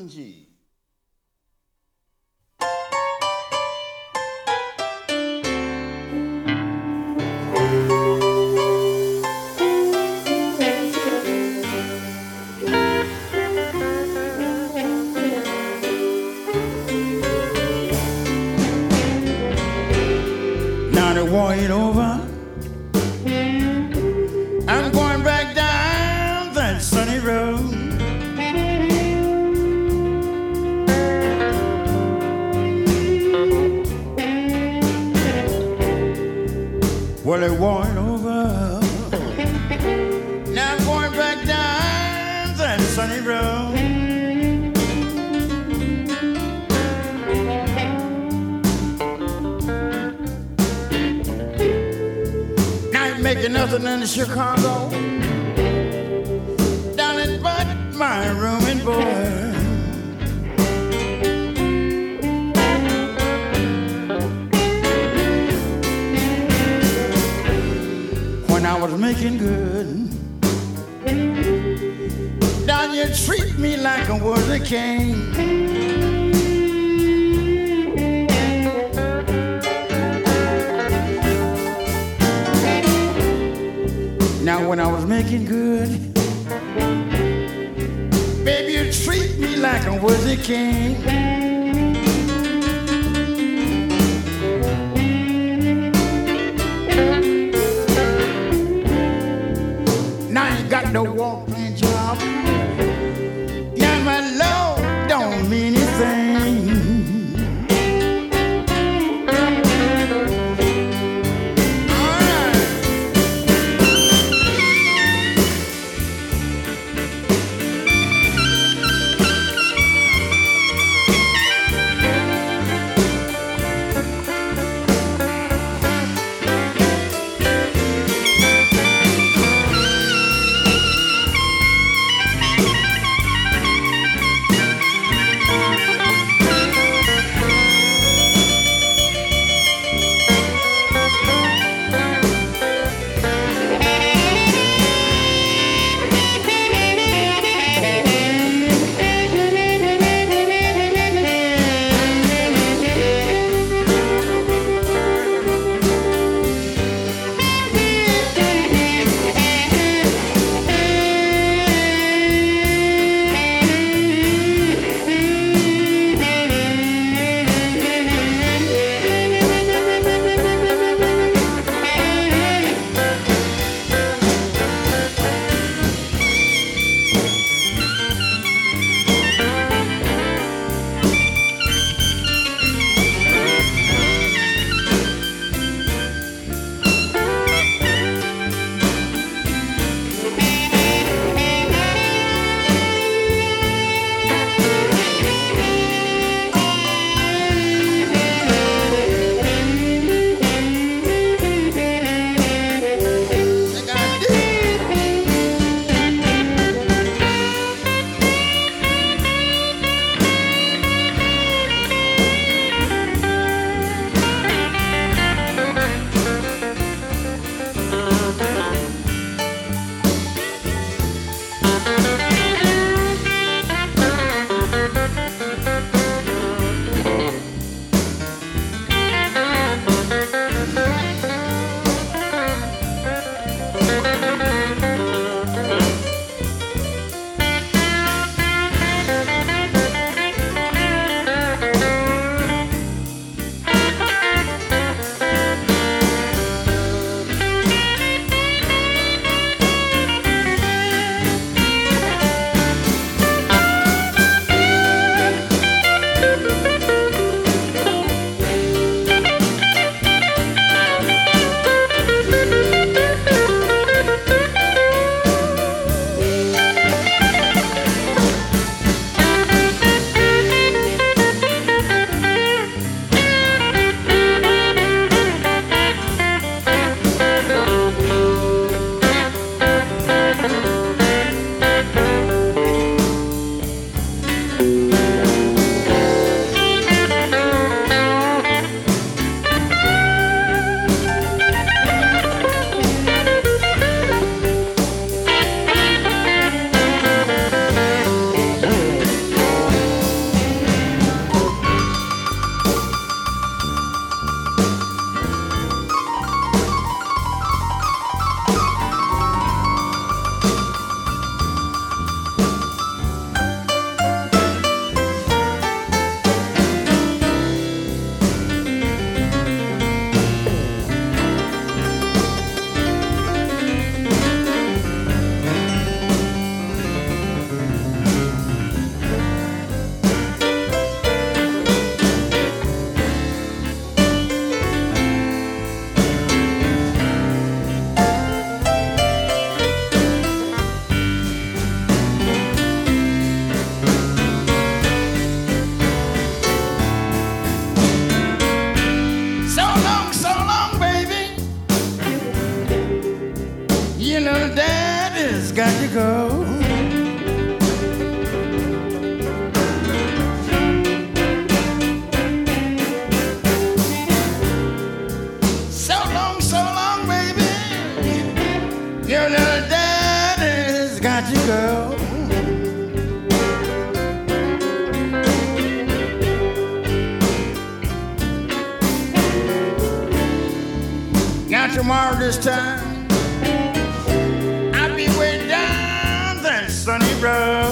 Angie. Now the war ain't over. I'm going back down that sunny road. Well, it war ain't over. Now I'm going back down that sunny road. Making nothing in Chicago, down in but my room and board. When I was making good, down you treat me like I was a king. Now when I was making good, baby, you treat me like I was a king. Now I ain't got no walk-in job. Now my love don't mean anything. got you, girl. Got tomorrow this time. I'll be way down that sunny road.